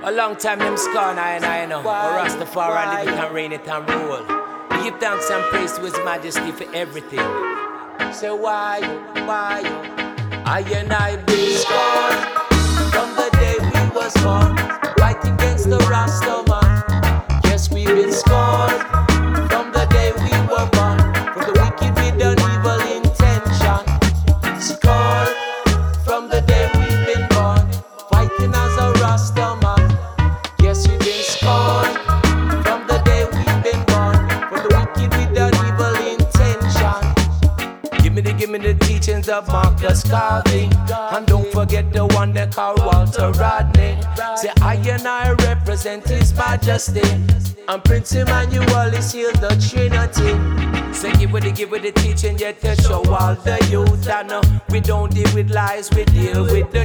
A long time them scorn I know. Or Rastafari live it and reign it and rule. We give thanks and praise to His Majesty for everything. Say why, I and I been scorned from the day we was born, right against the Rasta man. Yes, we've been scorned from the day we were born, for the wicked with an evil intention. Scorned from the day we've been born, fighting as a Rasta man. Yes, we've been scorned from the day we've been born, for the wicked with an evil intention. Give me the teachings of Marcus Garvey, and don't forget the one they call Walter Rodney. Say I and I represent His Majesty, and Prince Emmanuel is here the Trinity. Say give with the teaching yet to show all the youth. I know we don't deal with lies, we deal with the